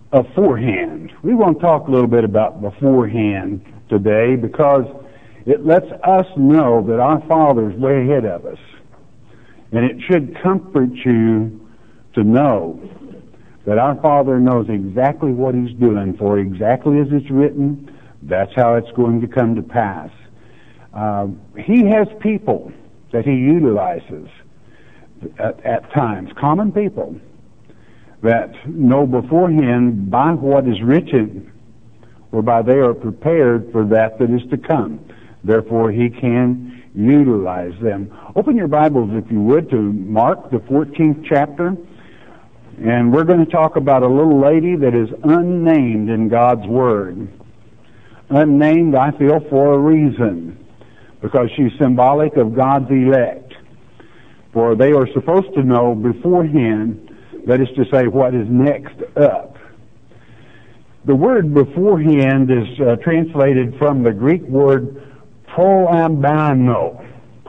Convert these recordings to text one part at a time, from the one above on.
aforehand. We want to talk a little bit about beforehand today because it lets us know that our Father's way ahead of us. And it should comfort you to know that our Father knows exactly what He's doing, for exactly as it's written, that's how it's going to come to pass. He has people that He utilizes at times, common people, that know beforehand by what is written, whereby they are prepared for that is to come. Therefore, He can utilize them. Open your Bibles, if you would, to Mark, the 14th chapter. And we're going to talk about a little lady that is unnamed in God's Word. Unnamed, I feel, for a reason, because she's symbolic of God's elect. For they are supposed to know beforehand, that is to say, what is next up. The word beforehand is translated from the Greek word prolambano,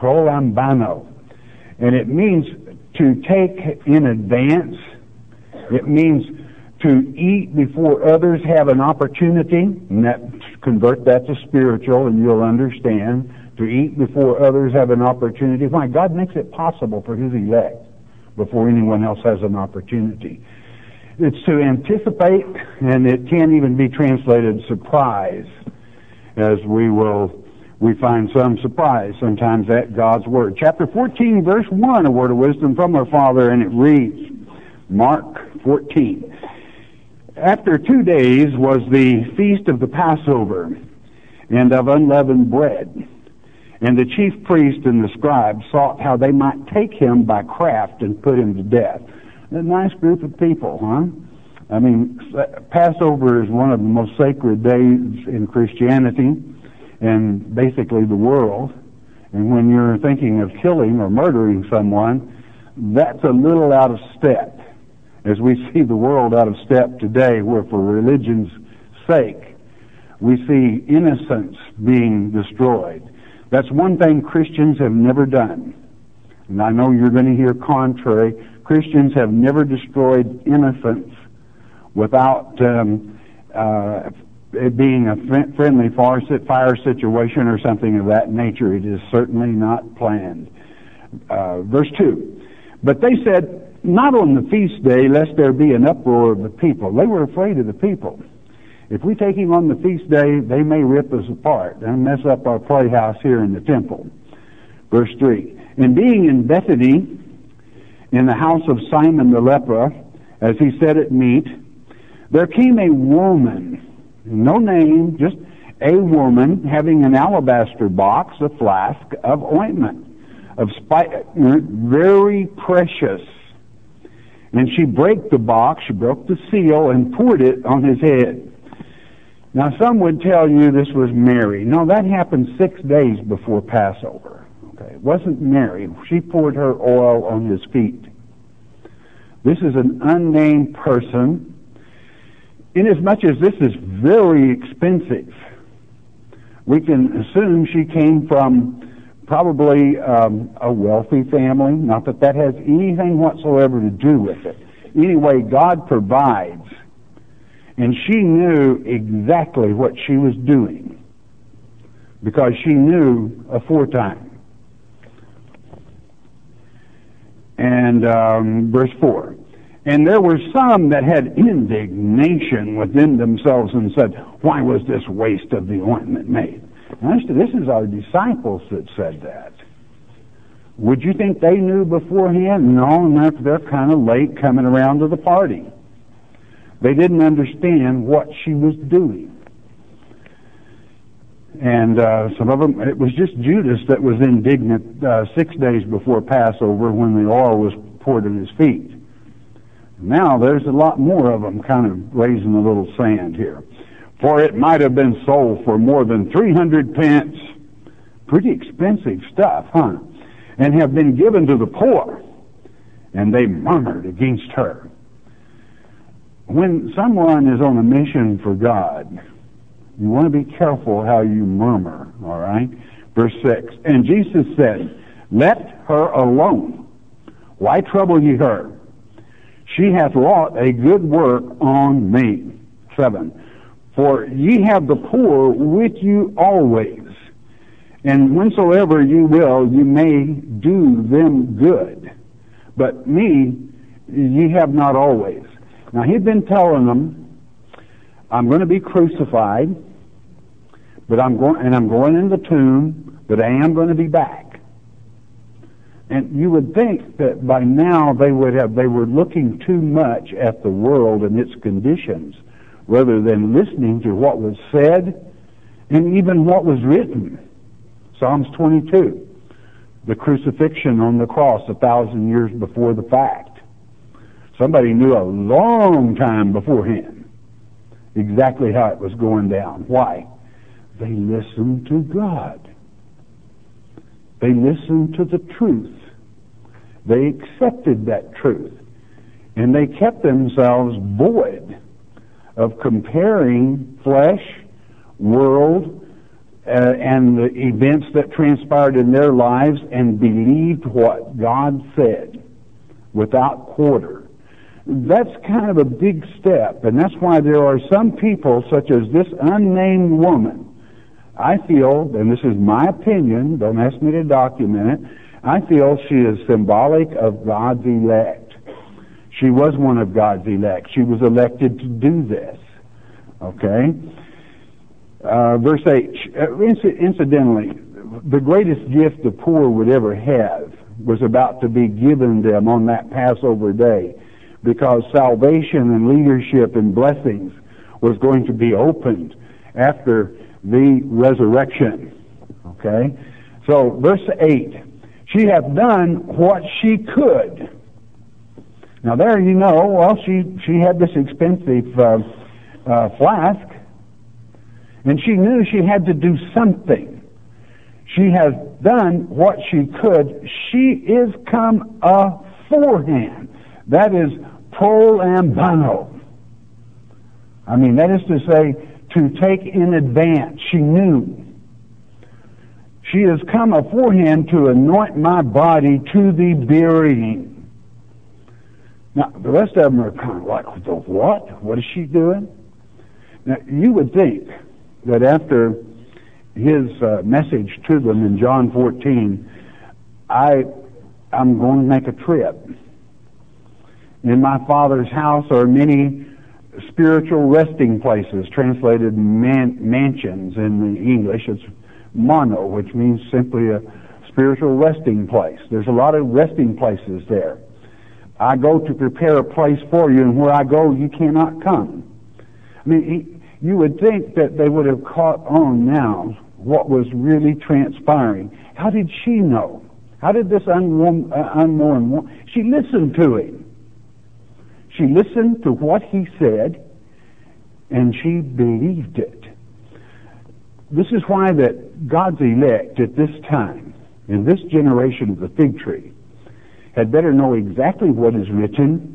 and it means to take in advance. It means to eat before others have an opportunity, and convert that to spiritual, and you'll understand. To eat before others have an opportunity. Why? God makes it possible for His elect before anyone else has an opportunity. It's to anticipate, and it can't even be translated surprise, as we find some surprise sometimes at God's Word. Chapter 14, verse 1, a word of wisdom from our Father, and it reads, Mark 14. After 2 days was the feast of the Passover, and of unleavened bread. And the chief priest and the scribes sought how they might take Him by craft and put Him to death. A nice group of people, huh? I mean, Passover is one of the most sacred days in Christianity and basically the world. And when you're thinking of killing or murdering someone, that's a little out of step, as we see the world out of step today, where for religion's sake we see innocence being destroyed. That's one thing Christians have never done. And I know you're going to hear contrary. Christians have never destroyed innocence without it being a friendly fire situation or something of that nature. It is certainly not planned. Verse 2. But they said, not on the feast day, lest there be an uproar of the people. They were afraid of the people. If we take Him on the feast day, they may rip us apart and mess up our playhouse here in the temple. Verse 3. And being in Bethany, in the house of Simon the leper, as he sat at meat, there came a woman, no name, just a woman, having an alabaster box, a flask of ointment, of very precious. And she broke the box, she broke the seal, and poured it on His head. Now, some would tell you this was Mary. No, that happened 6 days before Passover. Okay, it wasn't Mary. She poured her oil on His feet. This is an unnamed person, inasmuch as this is very expensive. We can assume she came from probably a wealthy family. Not that that has anything whatsoever to do with it. Anyway, God provides. And she knew exactly what she was doing, because she knew aforetime. And verse 4. And there were some that had indignation within themselves and said, why was this waste of the ointment made? Now, this is our disciples that said that. Would you think they knew beforehand? No, they're kind of late coming around to the party. They didn't understand what she was doing. And some of them, it was just Judas that was indignant 6 days before Passover when the oil was poured on His feet. Now there's a lot more of them kind of raising a little sand here. For it might have been sold for more than 300 pence. Pretty expensive stuff, huh? And have been given to the poor. And they murmured against her. When someone is on a mission for God, you want to be careful how you murmur, all right? Verse 6, and Jesus said, let her alone. Why trouble ye her? She hath wrought a good work on me. 7. For ye have the poor with you always, and whensoever you will, you may do them good. But me ye have not always. Now he'd been telling them, I'm going to be crucified, but I'm going in the tomb, but I am going to be back. And you would think that by now they were looking too much at the world and its conditions, rather than listening to what was said and even what was written. Psalms 22, the crucifixion on the cross 1,000 years before the fact. Somebody knew a long time beforehand exactly how it was going down. Why? They listened to God. They listened to the truth. They accepted that truth. And they kept themselves void of comparing flesh, world, and the events that transpired in their lives, and believed what God said without quarter. That's kind of a big step, and that's why there are some people, such as this unnamed woman. I feel, and this is my opinion, don't ask me to document it, I feel she is symbolic of God's elect. She was one of God's elect. She was elected to do this. Okay? Verse 8, incidentally, the greatest gift the poor would ever have was about to be given them on that Passover day, because salvation and leadership and blessings was going to be opened after the resurrection. Okay? So, verse 8, she hath done what she could. Now there you know, well, she had this expensive flask, and she knew she had to do something. She has done what she could. She is come aforehand. That is pro lambano. I mean, that is to say, to take in advance. She knew. She has come aforehand to anoint my body to the burying. Now, the rest of them are kind of like, the what? What is she doing? Now, you would think that after his message to them in John 14, I'm going to make a trip. In my Father's house are many spiritual resting places, translated mansions in the English. It's mono, which means simply a spiritual resting place. There's a lot of resting places there. I go to prepare a place for you, and where I go, you cannot come. I mean, you would think that they would have caught on now what was really transpiring. How did she know? How did this unknown woman? She listened to him. She listened to what he said, and she believed it. This is why that God's elect at this time, in this generation of the fig tree, had better know exactly what is written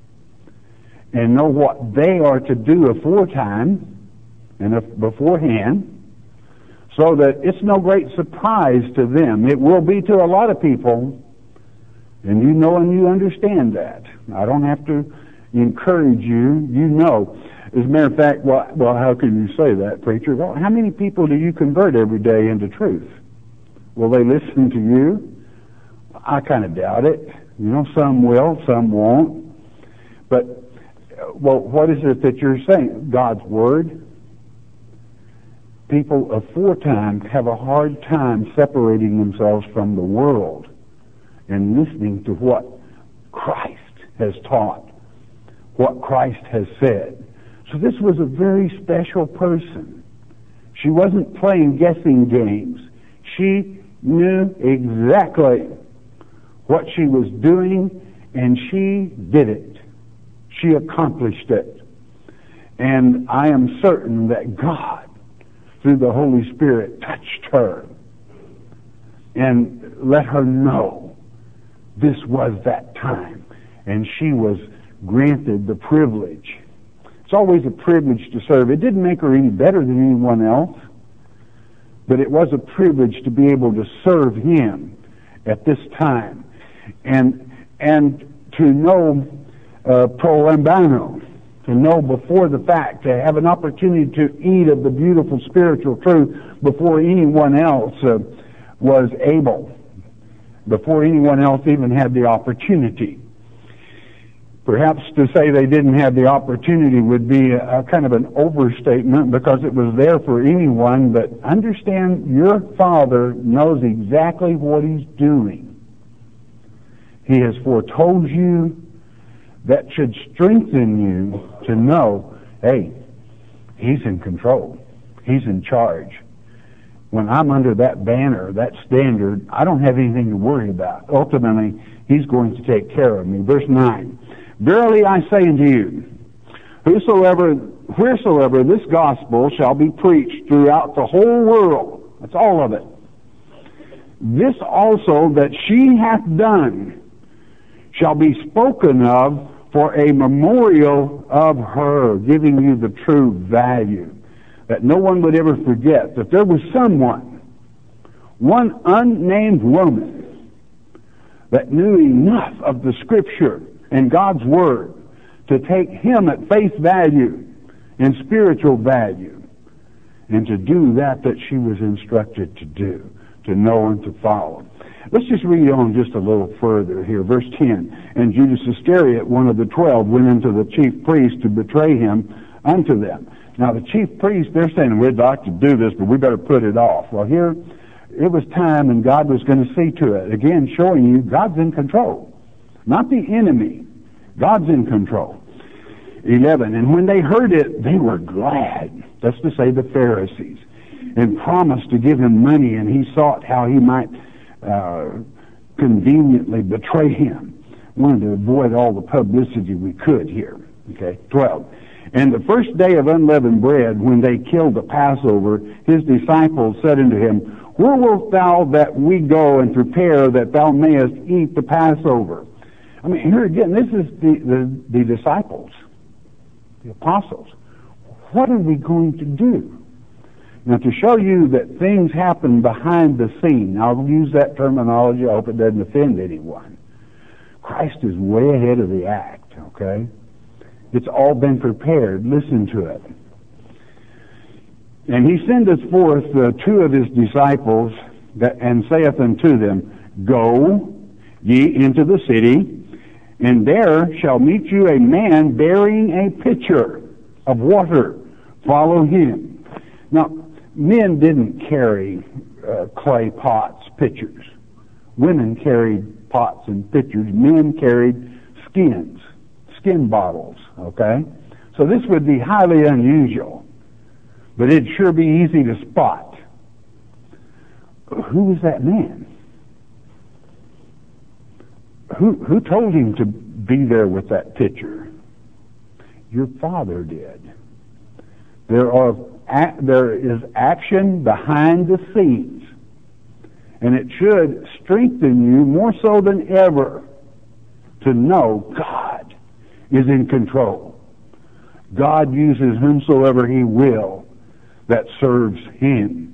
and know what they are to do aforetime and beforehand, so that it's no great surprise to them. It will be to a lot of people, and you know and you understand that. I don't have to encourage you. You know. As a matter of fact, well, how can you say that, preacher? Well, how many people do you convert every day into truth? Will they listen to you? I kind of doubt it. You know, some will, some won't. But, well, what is it that you're saying? God's Word? People aforetime have a hard time separating themselves from the world and listening to what Christ has taught, what Christ has said. So this was a very special person. She wasn't playing guessing games. She knew exactly what she was doing, and she did it. She accomplished it. And I am certain that God, through the Holy Spirit, touched her and let her know this was that time. And she was granted the privilege. It's always a privilege to serve. It didn't make her any better than anyone else, but it was a privilege to be able to serve Him at this time, and to know prolambano, to know before the fact, to have an opportunity to eat of the beautiful spiritual truth before anyone else was able, before anyone else even had the opportunity. Perhaps to say they didn't have the opportunity would be a kind of an overstatement, because it was there for anyone, but understand your Father knows exactly what He's doing. He has foretold you. That should strengthen you to know, hey, He's in control. He's in charge. When I'm under that banner, that standard, I don't have anything to worry about. Ultimately, He's going to take care of me. Verse 9, verily I say unto you, wheresoever this gospel shall be preached throughout the whole world, that's all of it, this also that she hath done shall be spoken of for a memorial of her, giving you the true value, that no one would ever forget that there was someone, one unnamed woman, that knew enough of the Scripture and God's Word to take Him at face value and spiritual value, and to do that she was instructed to do, to know and to follow. Let's just read on just a little further here. Verse 10, and Judas Iscariot, one of the 12, went into the chief priests to betray Him unto them. Now the chief priests, they're saying, we'd like to do this, but we better put it off. Well, here, it was time, and God was going to see to it. Again, showing you God's in control. Not the enemy. God's in control. 11, and when they heard it, they were glad. That's to say the Pharisees. And promised to give Him money, and he sought how he might conveniently betray Him. Wanted to avoid all the publicity we could here. Okay, 12. And the first day of unleavened bread, when they killed the Passover, His disciples said unto Him, where wilt thou that we go and prepare that thou mayest eat the Passover? I mean, here again, this is the disciples, the apostles. What are we going to do? Now, to show you that things happen behind the scene, I'll use that terminology, I hope it doesn't offend anyone. Christ is way ahead of the act, okay? It's all been prepared. Listen to it. And He sendeth forth 2 of His disciples, and saith unto them, go ye into the city, and there shall meet you a man bearing a pitcher of water. Follow him. Now, men didn't carry clay pots, pitchers. Women carried pots and pitchers. Men carried skin bottles, okay? So this would be highly unusual, but it'd sure be easy to spot. Who was that man? Who told him to be there with that pitcher? Your Father did. There is action behind the scenes, and it should strengthen you more so than ever to know God is in control. God uses whomsoever He will that serves Him.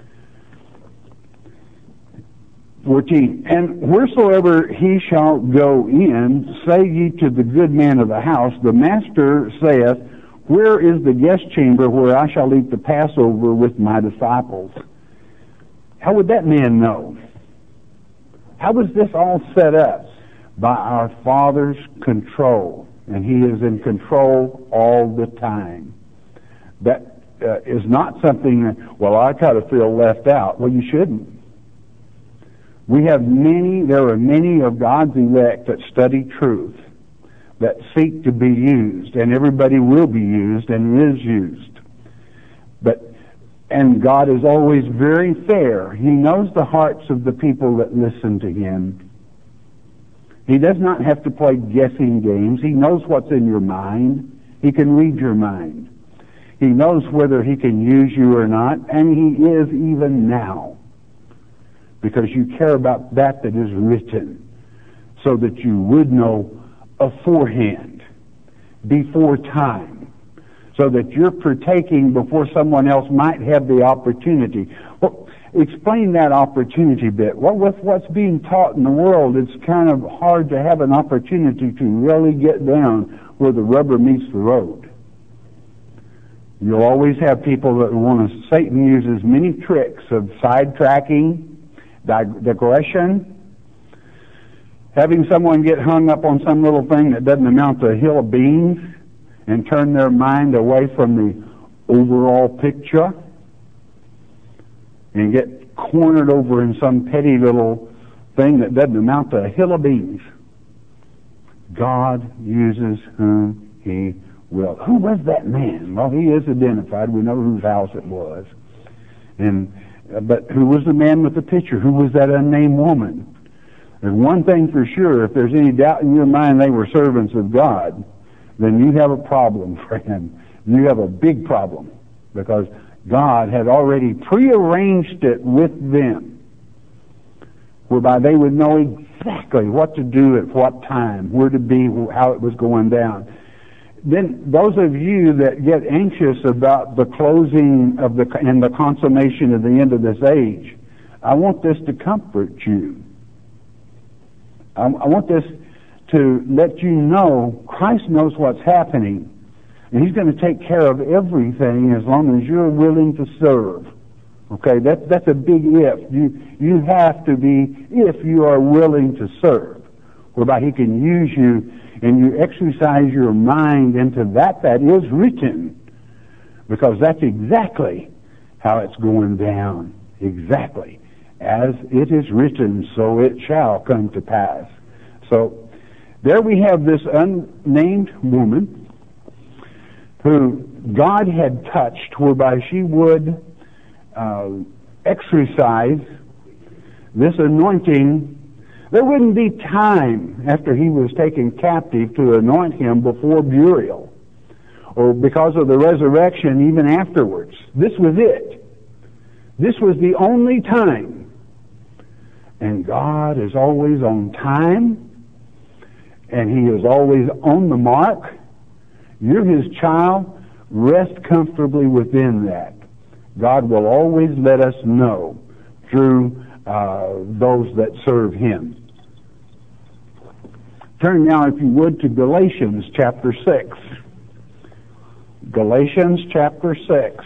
14, and wheresoever he shall go in, say ye to the good man of the house, the master saith, where is the guest chamber where I shall eat the Passover with my disciples? How would that man know? How was this all set up? By our Father's control. And He is in control all the time. That is not something that, well, I kind of feel left out. Well, you shouldn't. There are many of God's elect that study truth, that seek to be used, and everybody will be used and is used. And God is always very fair. He knows the hearts of the people that listen to Him. He does not have to play guessing games. He knows what's in your mind. He can read your mind. He knows whether He can use you or not, and He is even now. Because you care about that is written, so that you would know aforehand, before time, so that you're partaking before someone else might have the opportunity. Well, explain that opportunity bit. Well, with what's being taught in the world, it's kind of hard to have an opportunity to really get down where the rubber meets the road. You'll always have people that want to, Satan uses many tricks of sidetracking, digression, having someone get hung up on some little thing that doesn't amount to a hill of beans and turn their mind away from the overall picture and get cornered over in some petty little thing that doesn't amount to a hill of beans. God uses whom He will. Who was that man? Well, he is identified. We know whose house it was. But who was the man with the pitcher? Who was that unnamed woman? There's one thing for sure. If there's any doubt in your mind they were servants of God, then you have a problem, friend. You have a big problem, because God had already prearranged it with them, whereby they would know exactly what to do at what time, where to be, how it was going down. Then those of you that get anxious about the closing of and the consummation of the end of this age, I want this to comfort you. I want this to let you know Christ knows what's happening, and He's going to take care of everything as long as you're willing to serve. Okay, that's a big if. You have to be, if you are willing to serve, whereby He can use you and you exercise your mind into that is written, because that's exactly how it's going down. Exactly. As it is written, so it shall come to pass. So, there we have this unnamed woman who God had touched, whereby she would exercise this anointing. There wouldn't be time after he was taken captive to anoint him before burial, or because of the resurrection even afterwards. This was it. This was the only time. And God is always on time, and He is always on the mark. You're His child. Rest comfortably within that. God will always let us know through those that serve Him. Turn now, if you would, to Galatians chapter 6. Galatians chapter 6.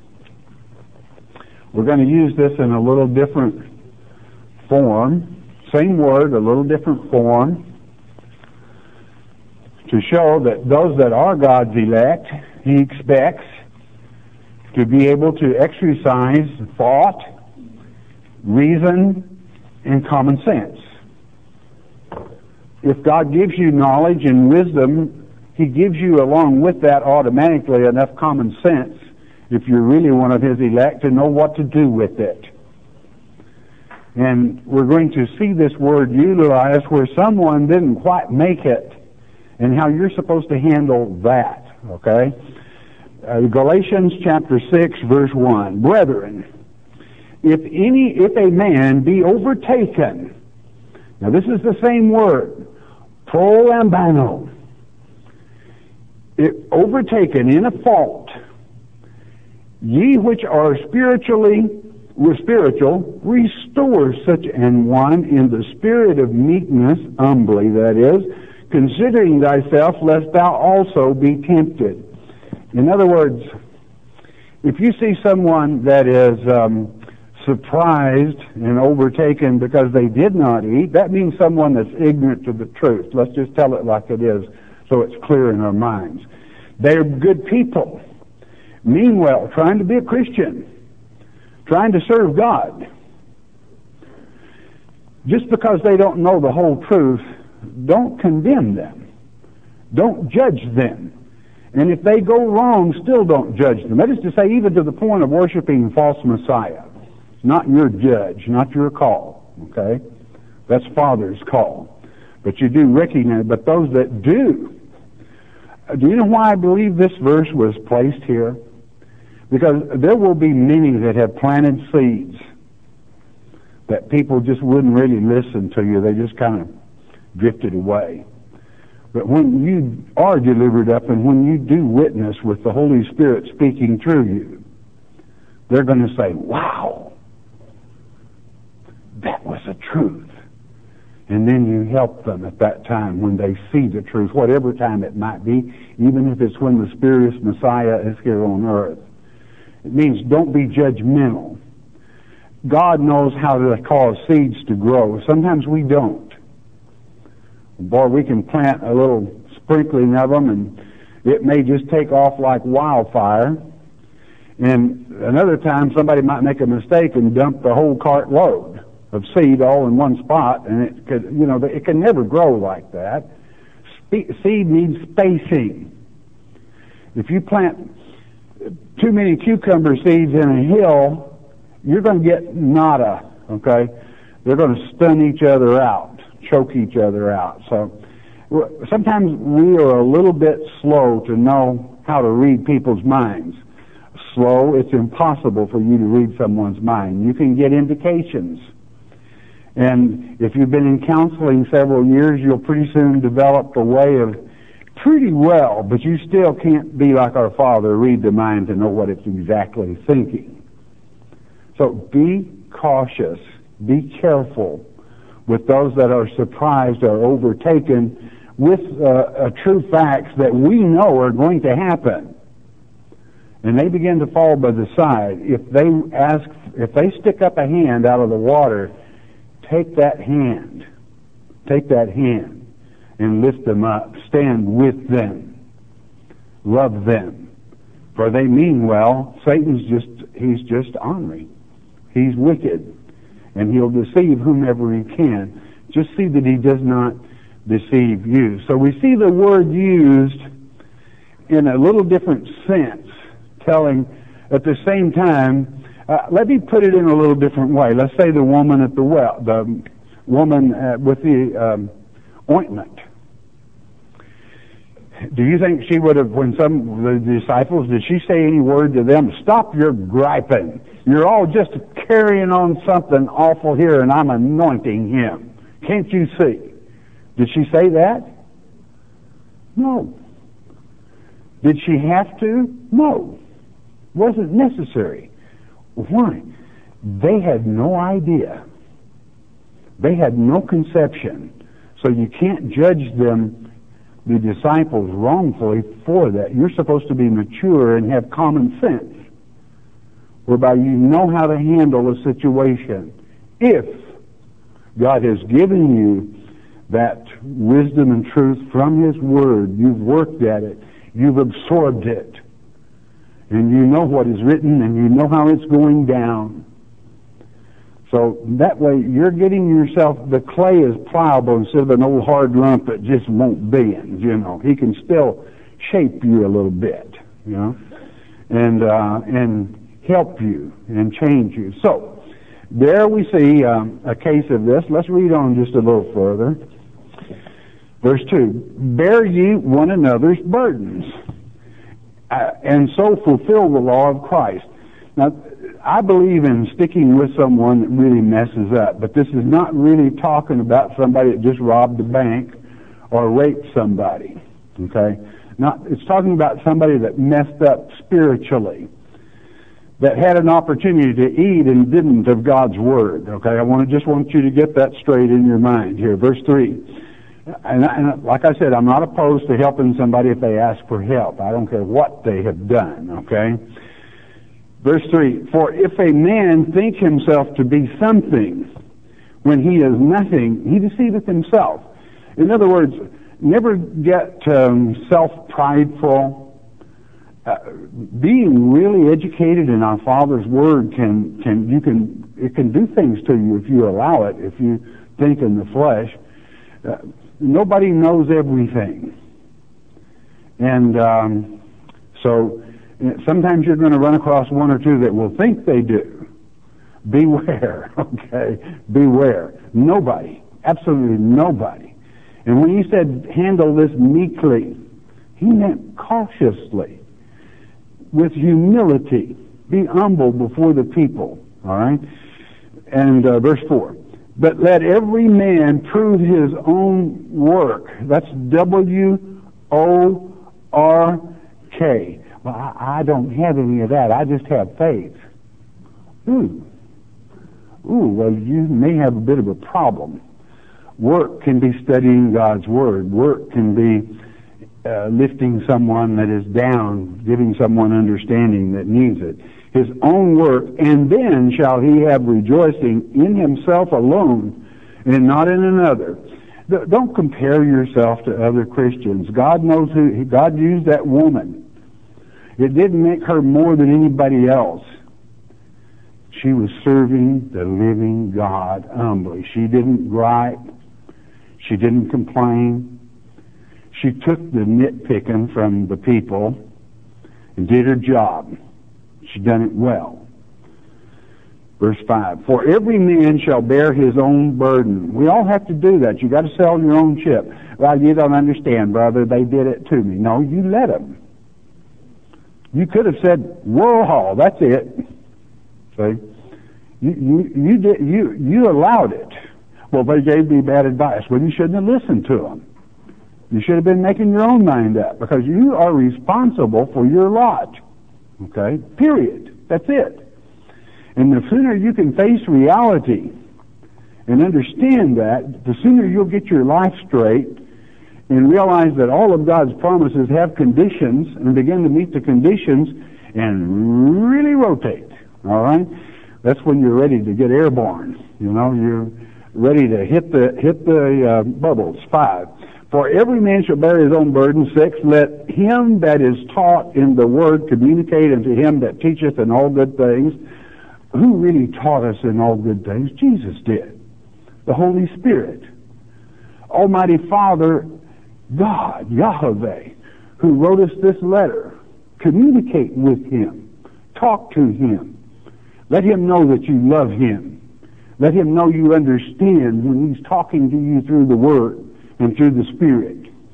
We're going to use this in a little different form. Same word, a little different form, to show that those that are God's elect, He expects to be able to exercise thought, reason, and common sense. If God gives you knowledge and wisdom, He gives you along with that automatically enough common sense, if you're really one of His elect, to know what to do with it. And we're going to see this word utilized where someone didn't quite make it, and how you're supposed to handle that. Okay? Galatians chapter 6, verse 1. Brethren, if a man be overtaken, now this is the same word, prolambano, overtaken in a fault, ye which are spiritual, restore such an one in the spirit of meekness, humbly, that is, considering thyself, lest thou also be tempted. In other words, if you see someone that is surprised and overtaken because they did not eat, that means someone that's ignorant to the truth. Let's just tell it like it is so it's clear in our minds. They're good people. Meanwhile, trying to be a Christian, trying to serve God. Just because they don't know the whole truth, don't condemn them. Don't judge them. And if they go wrong, still don't judge them. That is to say, even to the point of worshiping false Messiah. It's not your judge, not your call. Okay? That's Father's call. But you do recognize, but those that do you know why I believe this verse was placed here? Because there will be many that have planted seeds that people just wouldn't really listen to you. They just kind of drifted away. But when you are delivered up and when you do witness with the Holy Spirit speaking through you, they're going to say, wow, that was the truth. And then you help them at that time when they see the truth, whatever time it might be, even if it's when the spurious Messiah is here on earth. It means don't be judgmental. God knows how to cause seeds to grow. Sometimes we don't. Boy, we can plant a little sprinkling of them and it may just take off like wildfire. And another time somebody might make a mistake and dump the whole cart load of seed all in one spot, and it could, it can never grow like that. Seed needs spacing. If you plant too many cucumber seeds in a hill, you're going to get nada, okay? They're going to stun each other out, choke each other out. So sometimes we are a little bit slow to know how to read people's minds. Slow, it's impossible for you to read someone's mind. You can get indications. And if you've been in counseling several years, you'll pretty soon develop a way of pretty well, but you still can't be like our Father, read the mind to know what it's exactly thinking. So be cautious, be careful with those that are surprised or overtaken with true facts that we know are going to happen. And they begin to fall by the side. If they stick up a hand out of the water, take that hand and lift them up. Stand with them. Love them. For they mean well. He's just ornery. He's wicked. And he'll deceive whomever he can. Just see that he does not deceive you. So we see the word used in a little different sense, telling at the same time. Let me put it in a little different way. Let's say the woman at the well, the woman with the ointment. Do you think she would have, when some of the disciples, did she say any word to them? Stop your griping. You're all just carrying on something awful here, and I'm anointing him. Can't you see? Did she say that? No. Did she have to? No. Wasn't necessary. Why? They had no idea. They had no conception. So you can't judge them, the disciples, wrongfully for that. You're supposed to be mature and have common sense, whereby you know how to handle a situation. If God has given you that wisdom and truth from His Word, you've worked at it, you've absorbed it, and you know what is written, and you know how it's going down. So that way, you're getting yourself, the clay is pliable instead of an old hard lump that just won't bend, He can still shape you a little bit, and help you and change you. So, there we see a case of this. Let's read on just a little further. Verse 2, bear ye one another's burdens, and so fulfill the law of Christ. Now, I believe in sticking with someone that really messes up, but this is not really talking about somebody that just robbed a bank or raped somebody, okay? It's talking about somebody that messed up spiritually, that had an opportunity to eat and didn't of God's Word, okay? I just want you to get that straight in your mind here. Verse 3. And like I said, I'm not opposed to helping somebody if they ask for help. I don't care what they have done, okay? Verse 3, for if a man think himself to be something when he is nothing, he deceiveth himself. In other words, never get self-prideful. Being really educated in our Father's Word it can do things to you if you allow it, if you think in the flesh. Nobody knows everything. And so sometimes you're going to run across one or two that will think they do. Beware, okay? Beware. Nobody. Absolutely nobody. And when he said, handle this meekly, he meant cautiously, with humility. Be humble before the people, all right? And verse 4, But let every man prove his own work. That's W-O-R-K. Well, I don't have any of that. I just have faith. Well, you may have a bit of a problem. Work can be studying God's Word. Work can be lifting someone that is down, giving someone understanding that needs it. His own work, and then shall he have rejoicing in himself alone and not in another. Don't compare yourself to other Christians. God knows God used that woman. It didn't make her more than anybody else. She was serving the living God humbly. She didn't gripe. She didn't complain. She took the nitpicking from the people and did her job. She done it well. Verse 5, for every man shall bear his own burden. We all have to do that. You got to sell your own ship. Well, you don't understand, brother. They did it to me. No, you let them. You could have said, Whirlhall, that's it. See? You allowed it. Well, they gave me bad advice. Well, you shouldn't have listened to them. You should have been making your own mind up, because you are responsible for your lot. Okay? Period. That's it. And the sooner you can face reality and understand that, the sooner you'll get your life straight and realize that all of God's promises have conditions, and begin to meet the conditions and really rotate. All right? That's when you're ready to get airborne. You know, you're ready to hit the bubbles. 5. For every man shall bear his own burden. 6. Let him that is taught in the word communicate unto him that teacheth in all good things. Who really taught us in all good things? Jesus did. The Holy Spirit. Almighty Father, God, Yahweh, who wrote us this letter. Communicate with him. Talk to him. Let him know that you love him. Let him know you understand when he's talking to you through the word and through the Spirit.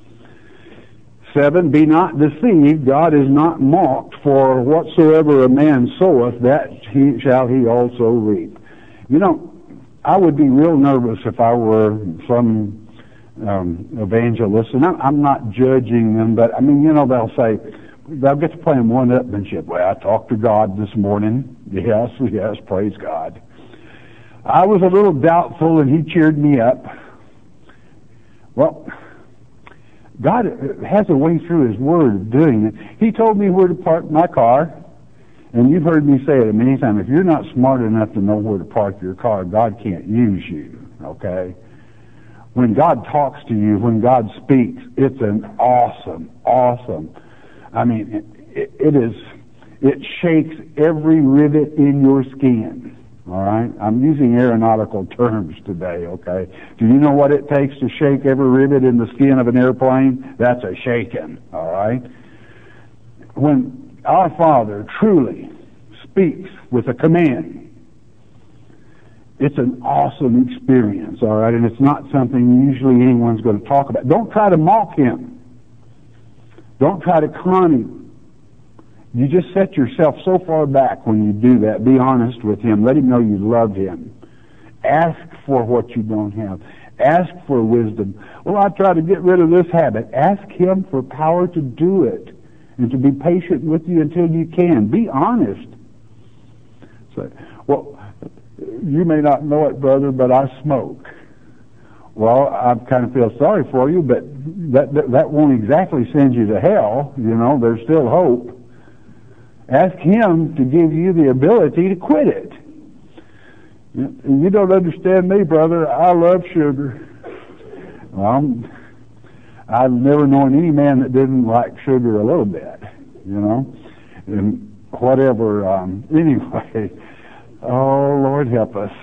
7, be not deceived, God is not mocked, for whatsoever a man soweth, that shall he also reap. You know, I would be real nervous if I were some evangelist, and I'm not judging them, but I mean, you know, they'll get to playing one-upmanship. Well, I talked to God this morning. Yes, praise God. I was a little doubtful, and he cheered me up. Well, God has a way through his word of doing it. He told me where to park my car, and you've heard me say it many times. If you're not smart enough to know where to park your car, God can't use you, okay? When God talks to you, when God speaks, it's an awesome. I mean, it shakes every rivet in your skin. All right? I'm using aeronautical terms today, okay? Do you know what it takes to shake every rivet in the skin of an airplane? That's a shaking, all right? When our Father truly speaks with a command, it's an awesome experience, all right? And it's not something usually anyone's going to talk about. Don't try to mock him. Don't try to con him. You just set yourself so far back when you do that. Be honest with him. Let him know you love him. Ask for what you don't have. Ask for wisdom. Well, I try to get rid of this habit. Ask him for power to do it and to be patient with you until you can. Be honest. Say, well, you may not know it, brother, but I smoke. Well, I kind of feel sorry for you, but that won't exactly send you to hell. You know, there's still hope. Ask him to give you the ability to quit it. You don't understand me, brother. I love sugar. Well, I've never known any man that didn't like sugar a little bit, you know. And whatever, anyway. Oh, Lord help us.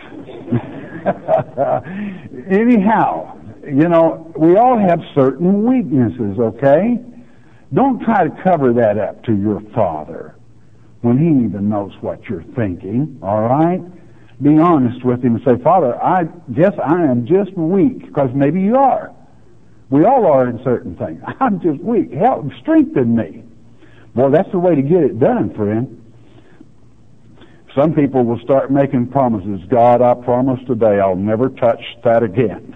Anyhow, you know, we all have certain weaknesses, okay? Don't try to cover that up to your Father when he even knows what you're thinking, all right? Be honest with him and say, Father, I guess I am just weak, because maybe you are. We all are in certain things. I'm just weak. Help, strengthen me. Boy, that's the way to get it done, friend. Some people will start making promises. God, I promise today I'll never touch that again.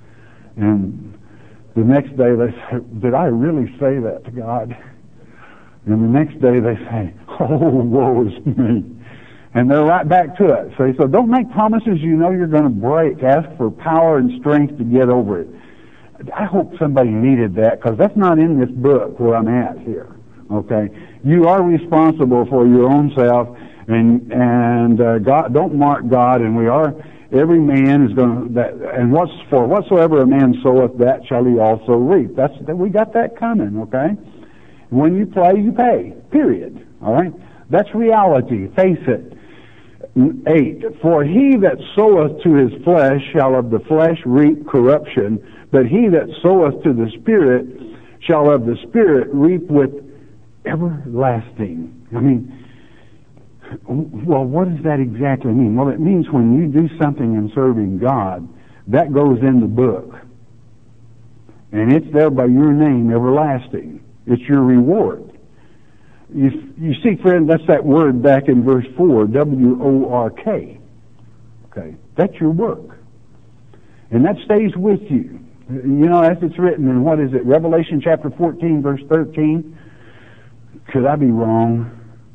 And the next day they say, did I really say that to God? And the next day they say, oh, woe is me. And they're right back to it. So don't make promises you know you're going to break. Ask for power and strength to get over it. I hope somebody needed that, because that's not in this book where I'm at here. Okay? You are responsible for your own self, and God, don't mark God, and every man is going to, and whatsoever a man soweth, that shall he also reap. We got that coming, okay? When you play, you pay, period. All right? That's reality. Face it. 8, for he that soweth to his flesh shall of the flesh reap corruption, but he that soweth to the Spirit shall of the Spirit reap with everlasting. I mean, well, what does that exactly mean? Well, it means when you do something in serving God, that goes in the book. And it's there by your name, everlasting. It's your reward. You see, friend, that's that word back in verse 4, W-O-R-K. Okay, that's your work. And that stays with you. You know, as it's written in, what is it, Revelation chapter 14, verse 13? Could I be wrong?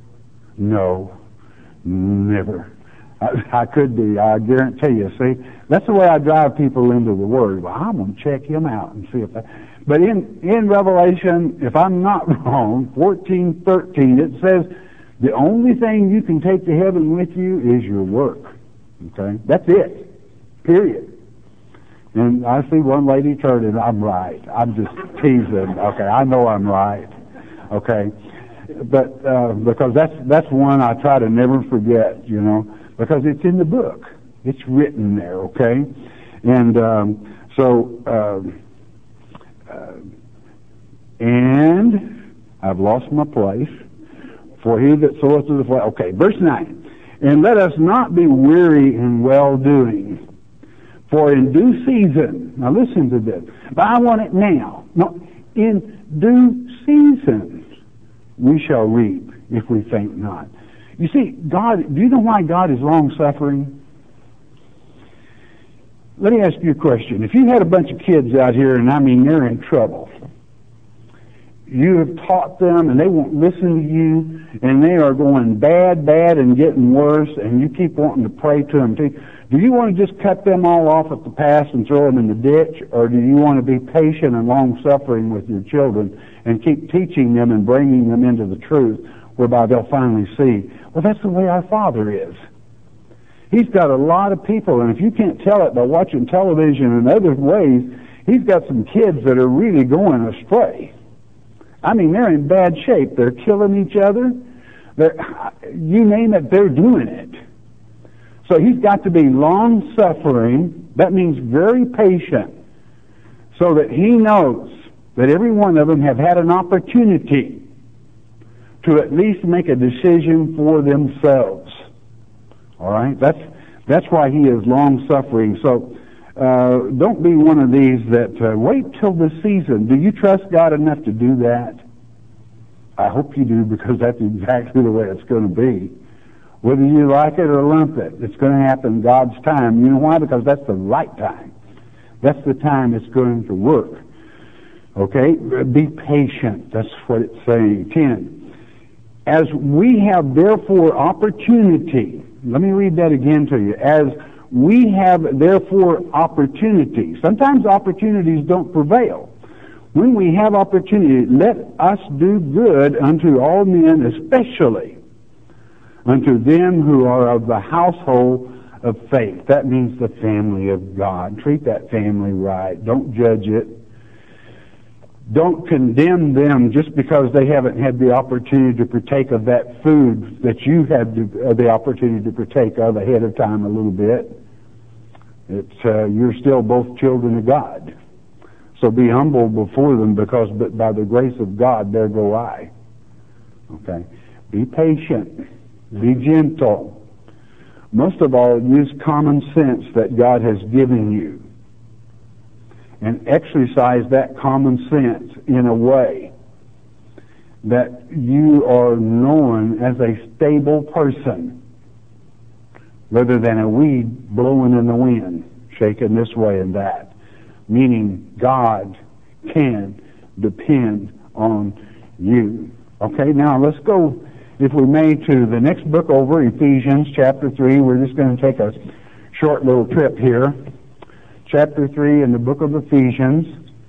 No, never. I could be, I guarantee you. See, that's the way I drive people into the Word. Well, I'm going to check him out and see if that... But in Revelation, if I'm not wrong, 14:13, it says the only thing you can take to heaven with you is your work. Okay? That's it. Period. And I see one lady turn and I'm right. I'm just teasing. Okay, I know I'm right. Okay? But because that's one I try to never forget, you know, because it's in the book. It's written there, okay? And and I've lost my place. For he that soweth to the flesh. Okay, verse 9. And let us not be weary in well-doing. For in due season, now listen to this, but I want it now. No, in due season we shall reap if we faint not. You see, God, do you know why God is long-suffering? Let me ask you a question. If you had a bunch of kids out here, and I mean they're in trouble, you have taught them and they won't listen to you, and they are going bad, and getting worse, and you keep wanting to pray to them. Do you want to just cut them all off at the pass and throw them in the ditch, or do you want to be patient and long-suffering with your children and keep teaching them and bringing them into the truth, whereby they'll finally see? Well, that's the way our Father is. He's got a lot of people, and if you can't tell it by watching television and other ways, he's got some kids that are really going astray. I mean, they're in bad shape. They're killing each other. You name it, they're doing it. So he's got to be long-suffering. That means very patient, so that he knows that every one of them have had an opportunity to at least make a decision for themselves. All right? That's why he is long-suffering. So don't be one of these that wait till the season. Do you trust God enough to do that? I hope you do, because that's exactly the way it's going to be. Whether you like it or lump it, it's going to happen God's time. You know why? Because that's the right time. That's the time it's going to work. Okay? Be patient. That's what it's saying. 10. As we have therefore opportunity. Let me read that again to you. As we have therefore opportunity. Sometimes opportunities don't prevail. When we have opportunity, let us do good unto all men, especially unto them who are of the household of faith. That means the family of God. Treat that family right. Don't judge it. Don't condemn them just because they haven't had the opportunity to partake of that food that you had the opportunity to partake of ahead of time a little bit. You're still both children of God. So be humble before them, because by the grace of God, there go I. Okay? Be patient. Be gentle. Most of all, use common sense that God has given you, and exercise that common sense in a way that you are known as a stable person. rather than a weed blowing in the wind, shaking this way and that. Meaning God can depend on you. Okay, now let's go, if we may, to the next book over, Ephesians chapter 3. We're just going to take a short little trip here. Chapter 3 in the book of Ephesians.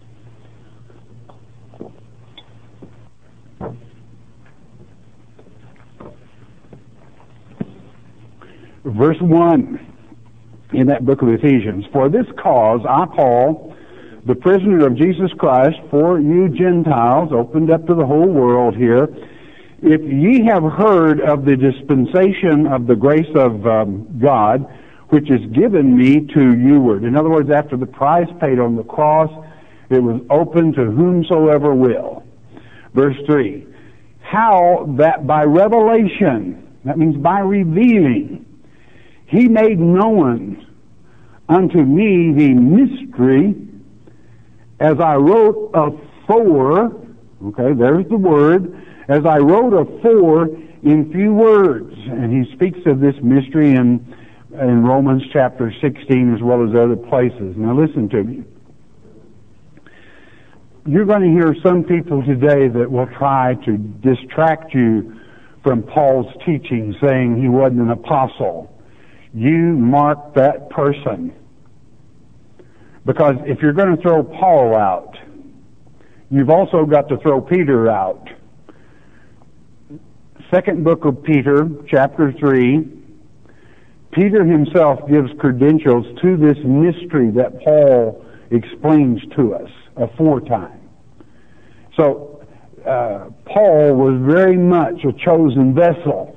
Verse 1 in that book of Ephesians. For this cause I, Paul, the prisoner of Jesus Christ, for you Gentiles, opened up to the whole world here, if ye have heard of the dispensation of the grace of God, which is given me to youward. In other words, after the price paid on the cross, it was open to whomsoever will. Verse 3, how that by revelation, that means by revealing, he made known unto me the mystery, as I wrote afore, okay, there's the word, as I wrote afore in few words. And he speaks of this mystery in Romans chapter 16 as well as other places. Now listen to me. You're going to hear some people today that will try to distract you from Paul's teaching, saying he wasn't an apostle. You mark that person. Because if you're going to throw Paul out, you've also got to throw Peter out. Second book of Peter, chapter 3, Peter himself gives credentials to this mystery that Paul explains to us aforetime. So, Paul was very much a chosen vessel.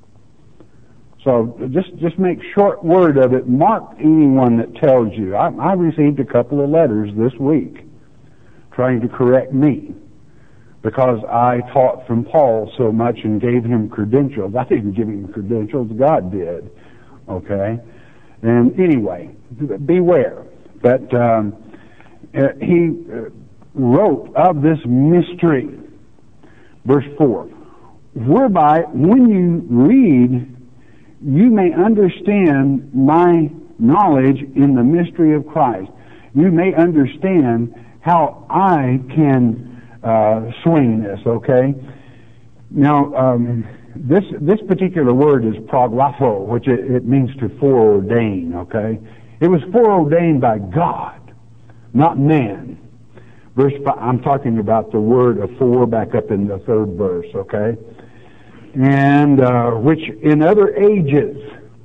So just make short word of it. Mark anyone that tells you. I received a couple of letters this week trying to correct me because I taught from Paul so much and gave him credentials. I didn't give him credentials. God did. Okay? And anyway, beware. But he wrote of this mystery. Verse 4. Whereby, when you read, you may understand my knowledge in the mystery of Christ. You may understand how I can swing this, okay? Now, this particular word is proglatho, which it means to foreordain, okay? It was foreordained by God, not man. Verse 5, I'm talking about the word afore back up in the third verse, okay? And which in other ages,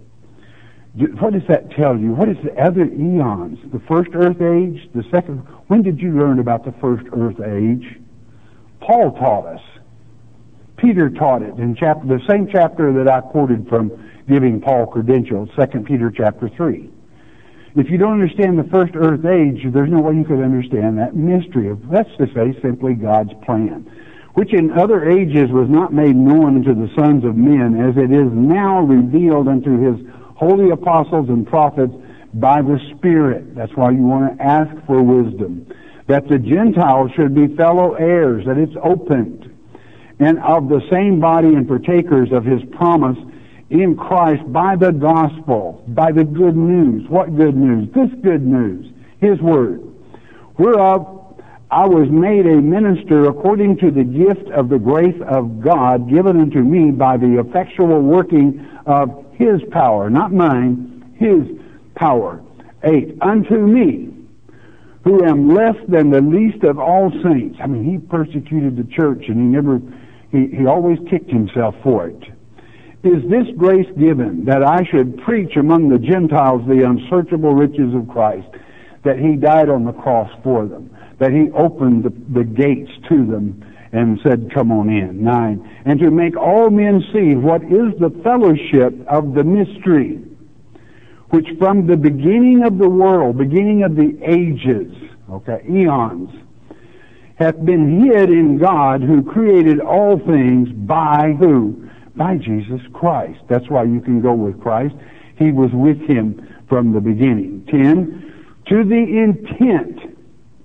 what does that tell you? What is the other eons? The first earth age, the second. When did you learn about the first earth age? Paul taught us. Peter taught it in the same chapter that I quoted from giving Paul credentials, 2 Peter chapter 3. If you don't understand the first earth age, there's no way you could understand that mystery of, let's just say, simply God's plan, which in other ages was not made known unto the sons of men, as it is now revealed unto his holy apostles and prophets by the Spirit. That's why you want to ask for wisdom. That the Gentiles should be fellow heirs, that it's opened, and of the same body and partakers of his promise in Christ by the gospel, by the good news. What good news? This good news, his word, whereof I was made a minister according to the gift of the grace of God given unto me by the effectual working of his power, not mine, his power. 8, unto me, who am less than the least of all saints. I mean, he persecuted the church and he always kicked himself for it. Is this grace given that I should preach among the Gentiles the unsearchable riches of Christ, that he died on the cross for them, that he opened the gates to them and said, come on in. 9, and to make all men see what is the fellowship of the mystery, which from the beginning of the world, beginning of the ages, okay, eons, hath been hid in God, who created all things by who? By Jesus Christ. That's why you can go with Christ. He was with him from the beginning. 10, to the intent,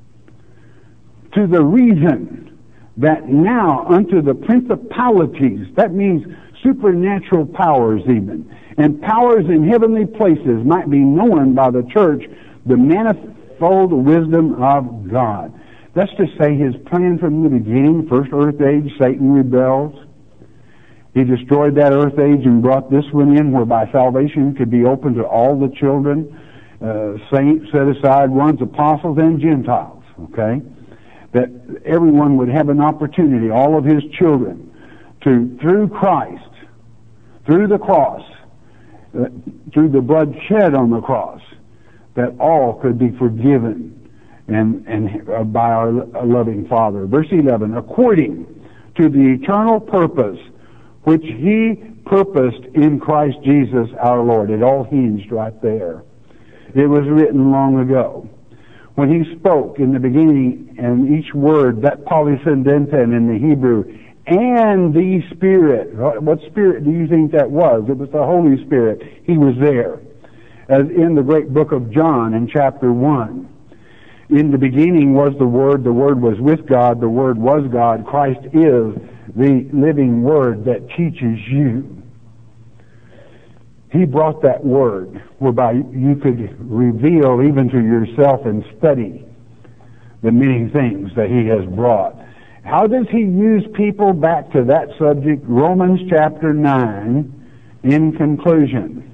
to the reason, that now unto the principalities, that means supernatural powers even, and powers in heavenly places might be known by the church the manifold wisdom of God. That's to say his plan from the beginning, first earth age, Satan rebels. He destroyed that earth age and brought this one in whereby salvation could be open to all the children, saints, set aside ones, apostles, and Gentiles, okay? That everyone would have an opportunity, all of his children, to, through Christ, through the cross, through the blood shed on the cross, that all could be forgiven and by our loving Father. Verse 11, according to the eternal purpose which he purposed in Christ Jesus our Lord. It all hinged right there. It was written long ago. When he spoke in the beginning, and each word, that polysyndenton in the Hebrew, and the Spirit. What Spirit do you think that was? It was the Holy Spirit. He was there. As in the great book of John in chapter 1. In the beginning was the Word was with God, the Word was God. Christ is the living Word that teaches you. He brought that Word whereby you could reveal even to yourself and study the many things that he has brought. How does he use people? Back to that subject, Romans chapter 9, in conclusion.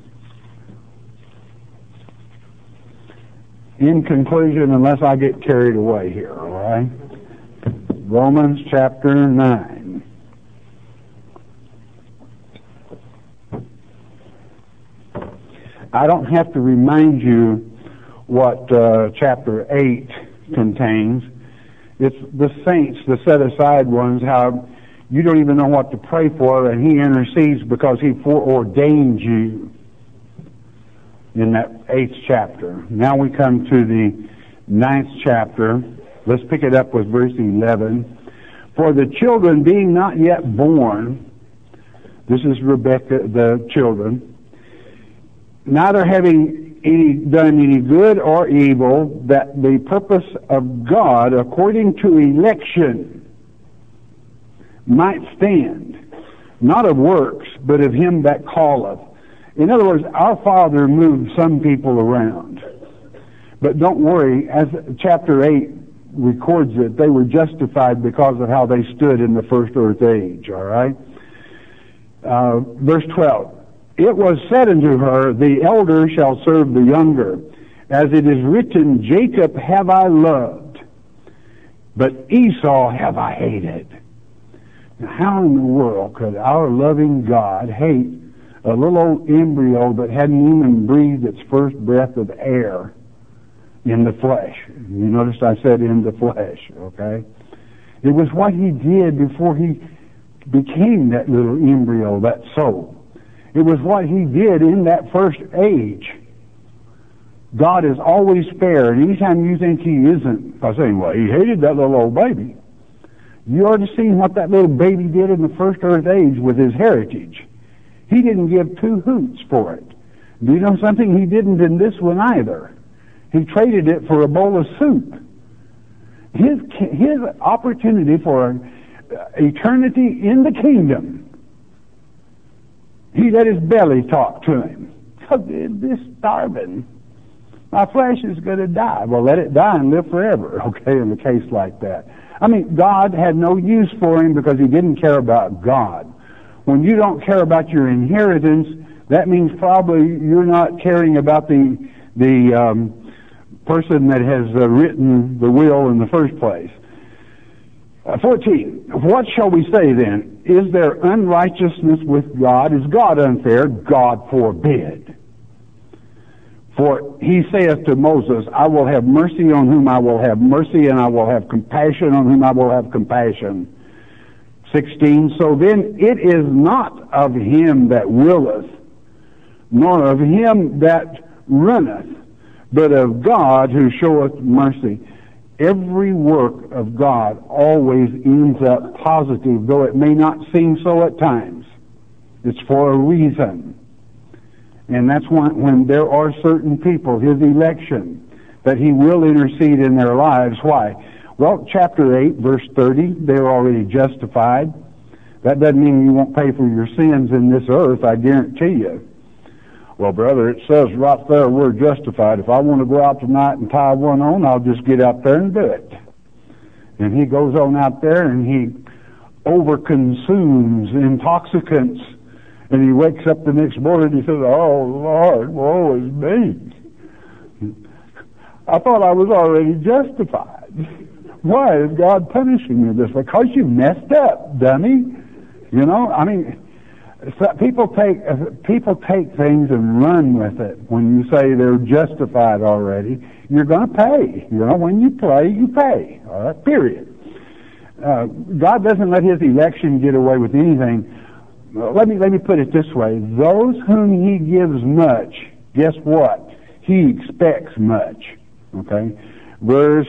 In conclusion, unless I get carried away here, all right? Romans chapter 9. I don't have to remind you what chapter 8 contains. It's the saints, the set-aside ones, how you don't even know what to pray for, and he intercedes because he foreordained you in that 8th chapter. Now we come to the 9th chapter. Let's pick it up with verse 11. For the children being not yet born, this is Rebekah, the children, neither having done any good or evil, that the purpose of God according to election might stand, not of works, but of him that calleth. In other words, our Father moved some people around. But don't worry, as chapter 8 records it, they were justified because of how they stood in the first earth age, all right? Verse 12. It was said unto her, the elder shall serve the younger. As it is written, Jacob have I loved, but Esau have I hated. Now, how in the world could our loving God hate a little old embryo that hadn't even breathed its first breath of air in the flesh? You noticed I said in the flesh, okay? It was what he did before he became that little embryo, that soul. It was what he did in that first age. God is always fair, and anytime you think he isn't, by saying, well, he hated that little old baby. You ought to see what that little baby did in the first earth age with his heritage. He didn't give two hoots for it. Do you know something? He didn't in this one either. He traded it for a bowl of soup. His opportunity for eternity in the kingdom, he let his belly talk to him. This starving. My flesh is going to die. Well, let it die and live forever, okay, in a case like that. I mean, God had no use for him because he didn't care about God. When you don't care about your inheritance, that means probably you're not caring about the person that has written the will in the first place. 14. What shall we say then? Is there unrighteousness with God? Is God unfair? God forbid. For he saith to Moses, I will have mercy on whom I will have mercy, and I will have compassion on whom I will have compassion. 16. So then it is not of him that willeth, nor of him that runneth, but of God who showeth mercy. Every work of God always ends up positive, though it may not seem so at times. It's for a reason. And that's when there are certain people, his election, that he will intercede in their lives. Why? Well, chapter 8, verse 30, they're already justified. That doesn't mean you won't pay for your sins in this earth, I guarantee you. Well, brother, it says right there we're justified. If I want to go out tonight and tie one on, I'll just get out there and do it. And he goes on out there and he overconsumes intoxicants. And he wakes up the next morning and he says, oh, Lord, woe is me. I thought I was already justified. Why is God punishing me this way? Because you messed up, dummy. You know, I mean, people take things and run with it. When you say they're justified already, you're going to pay. You know, when you play, you pay. All right, period. God doesn't let His election get away with anything. Let me put it this way: those whom He gives much, guess what? He expects much. Okay, verse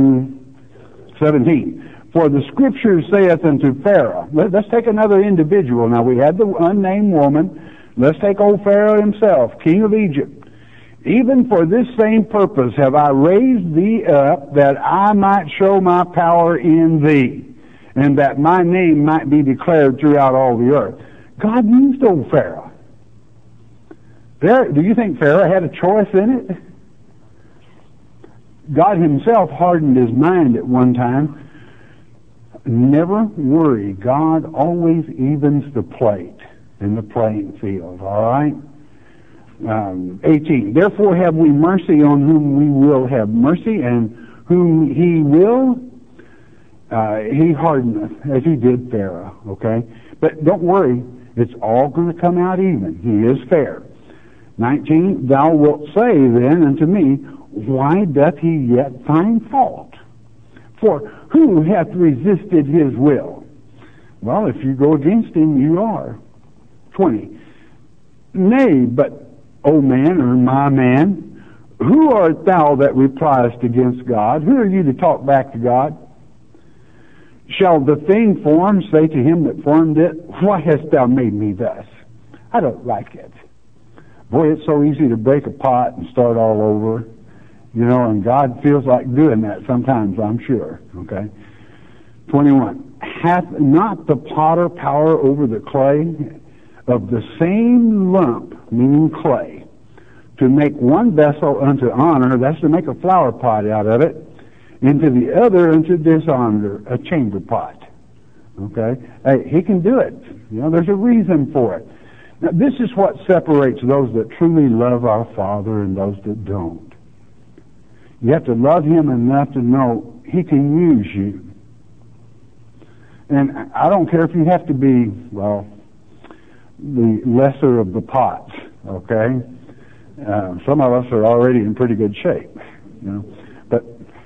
17. For the Scripture saith unto Pharaoh. Let's take another individual. Now we had the unnamed woman. Let's take old Pharaoh himself, king of Egypt. Even for this same purpose have I raised thee up, that I might show my power in thee, and that my name might be declared throughout all the earth. God used old Pharaoh. Do you think Pharaoh had a choice in it? God himself hardened his mind at one time. Never worry. God always evens the plate in the playing field. All right? 18. Therefore have we mercy on whom we will have mercy, and whom he will, he hardeneth, as he did Pharaoh. Okay? But don't worry. It's all going to come out even. He is fair. 19. Thou wilt say then unto me, why doth he yet find fault? For who hath resisted his will? Well, if you go against him, you are. 20. Nay, but, O man, or my man, who art thou that repliest against God? Who are you to talk back to God? Shall the thing formed say to him that formed it, why hast thou made me thus? I don't like it. Boy, it's so easy to break a pot and start all over. You know, and God feels like doing that sometimes, I'm sure. Okay? 21. Hath not the potter power over the clay of the same lump, meaning clay, to make one vessel unto honor, that's to make a flower pot out of it, into the other unto dishonor, a chamber pot. Okay? Hey, he can do it. You know, there's a reason for it. Now, this is what separates those that truly love our Father and those that don't. You have to love Him enough to know He can use you. And I don't care if you have to be, well, the lesser of the pots, okay? Some of us are already in pretty good shape, you know. But,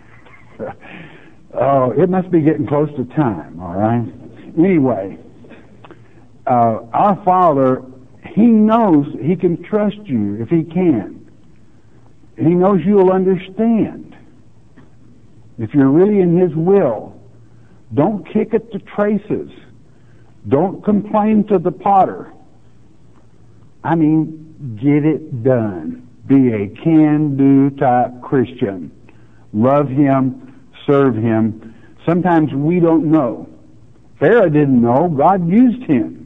it must be getting close to time, all right? Anyway, our Father, He knows He can trust you if He can. He knows you'll understand. If you're really in His will, don't kick at the traces. Don't complain to the potter. I mean, get it done. Be a can-do type Christian. Love Him, serve Him. Sometimes we don't know. Pharaoh didn't know. God used him.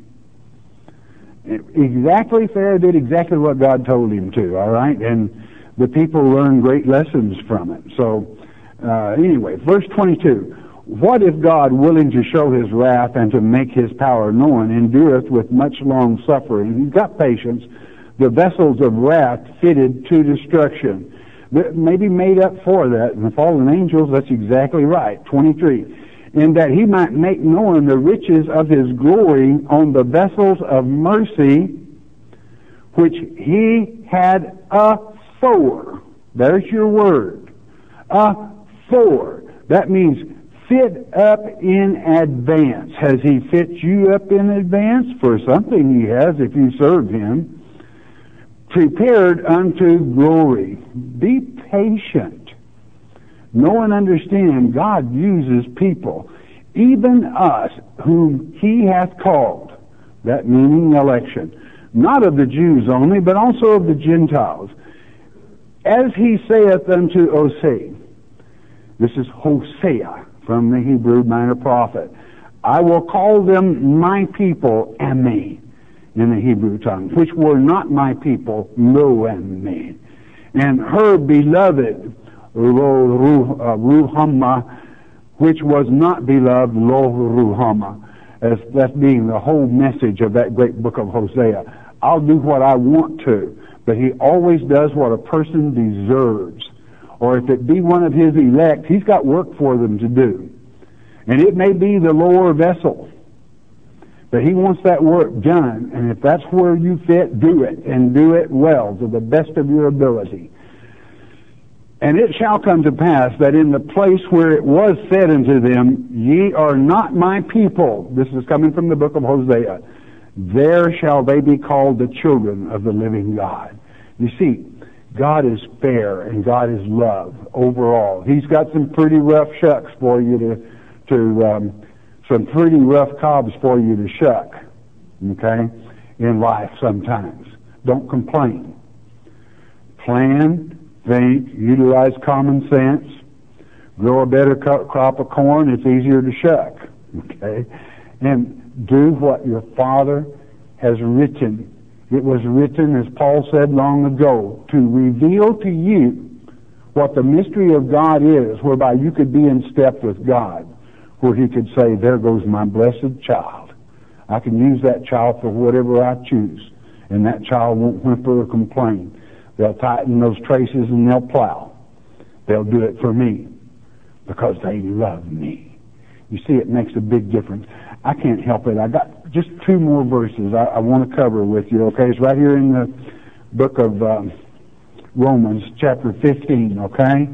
Pharaoh did exactly what God told him to, all right? And the people learned great lessons from it. So, anyway, verse 22. What if God, willing to show His wrath and to make His power known, endureth with much long suffering? He's got patience. The vessels of wrath fitted to destruction. Maybe made up for that. And the fallen angels, that's exactly right. 23. In that He might make known the riches of His glory on the vessels of mercy, which He had afore. There's your word. Afore. That means fit up in advance. Has He fit you up in advance? For something He has if you serve Him. Prepared unto glory. Be patient. Know and understand God uses people, even us, whom He hath called. That meaning election. Not of the Jews only, but also of the Gentiles. As He saith unto Hosea. This is Hosea from the Hebrew minor prophet. I will call them my people, Ami. in the Hebrew tongue, which were not my people, lo and me. And her beloved, Ruhamah, which was not beloved, lo Ruhamah, as that's being the whole message of that great book of Hosea. I'll do what I want to, but he always does what a person deserves. Or if it be one of his elect, he's got work for them to do. And it may be the lower vessel, but he wants that work done. And if that's where you fit, do it, and do it well, to the best of your ability. And it shall come to pass that in the place where it was said unto them, ye are not my people, this is coming from the book of Hosea, there shall they be called the children of the living God. You see, God is fair and God is love overall. He's got some pretty rough shucks for you some pretty rough cobs for you to shuck, okay, in life sometimes. Don't complain. Plan, think, utilize common sense, grow a better crop of corn, it's easier to shuck, okay? And do what your Father has written. It was written, as Paul said long ago, to reveal to you what the mystery of God is, whereby you could be in step with God, where he could say, there goes my blessed child. I can use that child for whatever I choose, and that child won't whimper or complain. They'll tighten those traces and they'll plow. They'll do it for me because they love me. You see, it makes a big difference. I can't help it. I got just two more verses I want to cover with you, okay? It's right here in the book of Romans, chapter 15, okay?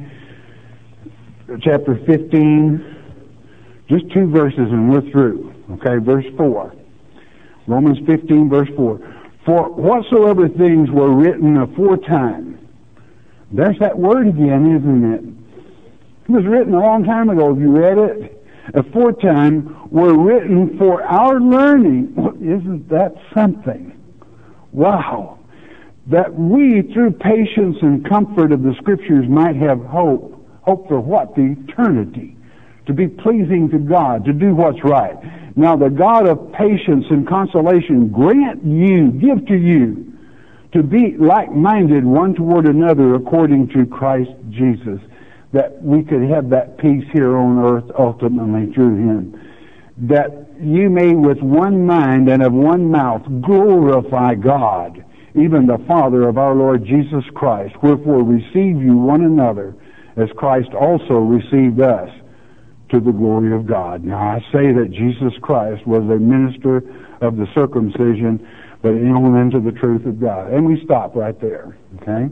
Chapter 15, just two verses and we're through, okay? Verse 4. Romans 15, verse 4. For whatsoever things were written aforetime, there's that word again, isn't it? It was written a long time ago. Have you read it? Aforetime were written for our learning. Isn't that something? Wow. That we, through patience and comfort of the Scriptures, might have hope. Hope for what? The eternity. To be pleasing to God, to do what's right. Now the God of patience and consolation grant you, give to you, to be like-minded one toward another according to Christ Jesus, that we could have that peace here on earth ultimately through him. That you may with one mind and of one mouth glorify God, even the Father of our Lord Jesus Christ. Wherefore receive you one another, as Christ also received us, to the glory of God. Now I say that Jesus Christ was a minister of the circumcision, but on into the truth of God. And we stop right there, okay?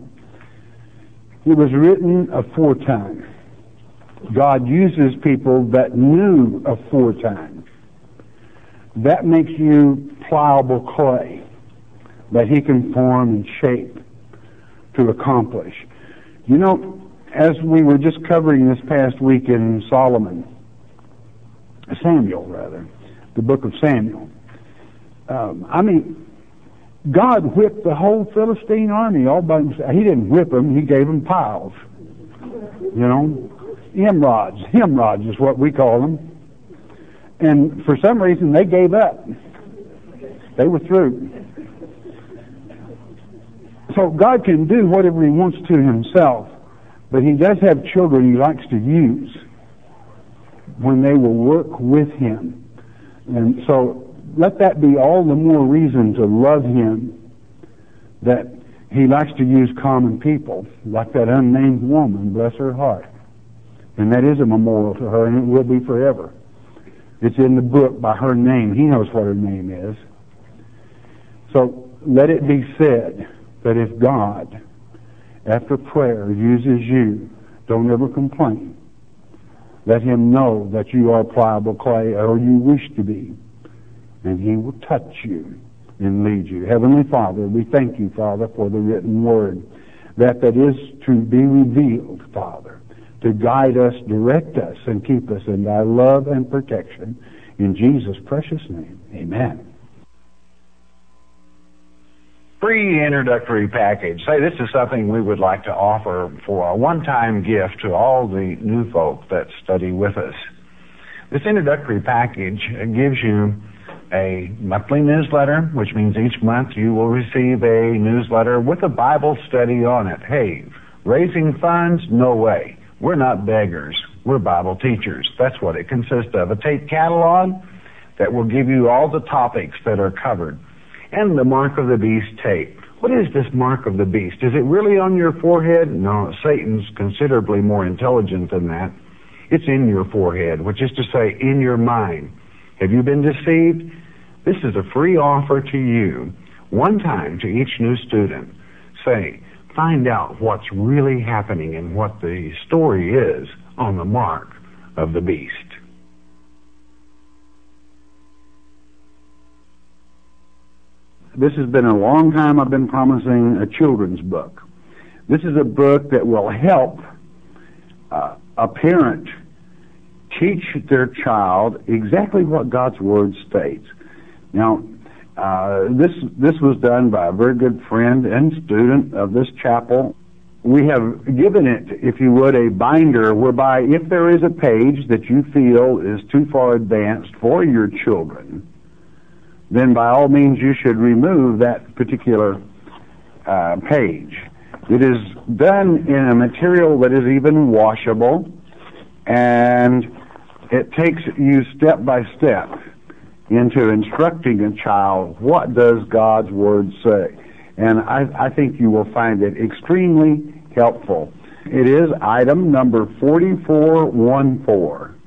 It was written aforetime. God uses people that knew aforetime. That makes you pliable clay that he can form and shape to accomplish. You know, as we were just covering this past week in Samuel, the book of Samuel. God whipped the whole Philistine army all by himself. He didn't whip them, he gave them piles. You know, hemorrhoids is what we call them. And for some reason they gave up. They were through. So God can do whatever he wants to himself, but he does have children he likes to use when they will work with him. And so let that be all the more reason to love him, that he likes to use common people, like that unnamed woman, bless her heart. And that is a memorial to her, and it will be forever. It's in the book by her name. He knows what her name is. So let it be said that if God, after prayer, uses you, don't ever complain. Let him know that you are pliable clay, or you wish to be, and he will touch you and lead you. Heavenly Father, we thank you, Father, for the written word, that is to be revealed, Father, to guide us, direct us, and keep us in thy love and protection. In Jesus' precious name, amen. Free introductory package. Say, this is something we would like to offer for a one-time gift to all the new folk that study with us. This introductory package gives you a monthly newsletter, which means each month you will receive a newsletter with a Bible study on it. Hey, raising funds? No way. We're not beggars. We're Bible teachers. That's what it consists of. A tape catalog that will give you all the topics that are covered. And the Mark of the Beast tape. What is this Mark of the Beast? Is it really on your forehead? No, Satan's considerably more intelligent than that. It's in your forehead, which is to say, in your mind. Have you been deceived? This is a free offer to you, one time to each new student. Say, find out what's really happening and what the story is on the Mark of the Beast. This has been a long time I've been promising a children's book. This is a book that will help a parent teach their child exactly what God's Word states. Now, this was done by a very good friend and student of this chapel. We have given it, if you would, a binder whereby if there is a page that you feel is too far advanced for your children, then by all means you should remove that particular page. It is done in a material that is even washable, and it takes you step by step into instructing a child what does God's Word say. And I think you will find it extremely helpful. It is item number 4414.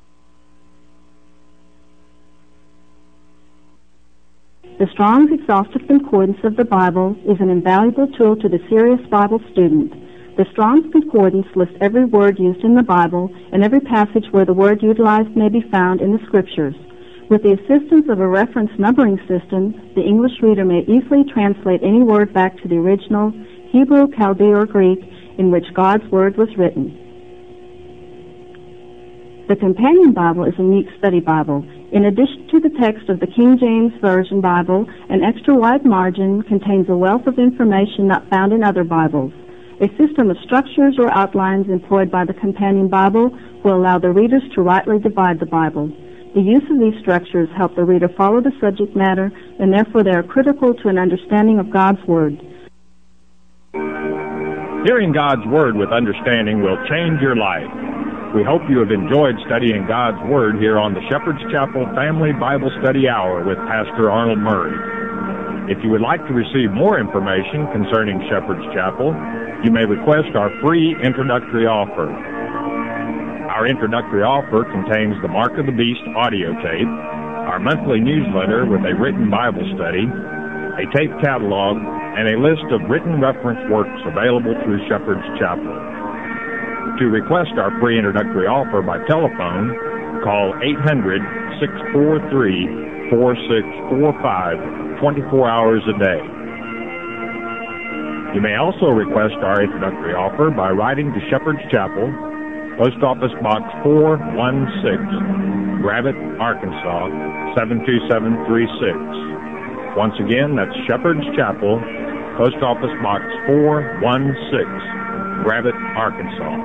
The Strong's Exhaustive Concordance of the Bible is an invaluable tool to the serious Bible student. The Strong's Concordance lists every word used in the Bible and every passage where the word utilized may be found in the Scriptures. With the assistance of a reference numbering system, the English reader may easily translate any word back to the original Hebrew, Chaldee, or Greek in which God's Word was written. The Companion Bible is a unique study Bible. In addition to the text of the King James Version Bible, an extra wide margin contains a wealth of information not found in other Bibles. A system of structures or outlines employed by the Companion Bible will allow the readers to rightly divide the Bible. The use of these structures help the reader follow the subject matter, and therefore they are critical to an understanding of God's Word. Hearing God's Word with understanding will change your life. We hope you have enjoyed studying God's Word here on the Shepherd's Chapel Family Bible Study Hour with Pastor Arnold Murray. If you would like to receive more information concerning Shepherd's Chapel, you may request our free introductory offer. Our introductory offer contains the Mark of the Beast audio tape, our monthly newsletter with a written Bible study, a tape catalog, and a list of written reference works available through Shepherd's Chapel. To request our free introductory offer by telephone, call 800-643-4645 24 hours a day. You may also request our introductory offer by writing to Shepherd's Chapel, Post Office Box 416, Gravette, Arkansas, 72736. Once again, that's Shepherd's Chapel, Post Office Box 416, Gravette, Arkansas,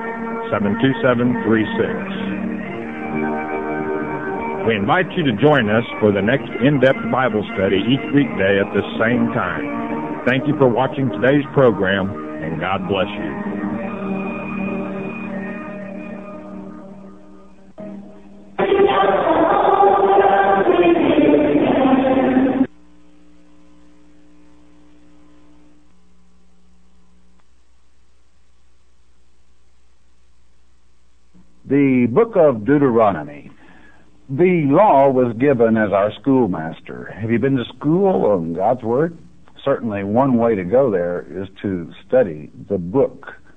72736. We invite you to join us for the next in-depth Bible study each weekday at this same time. Thank you for watching today's program, and God bless you. The book of Deuteronomy. The law was given as our schoolmaster. Have you been to school on God's Word? Certainly one way to go there is to study the book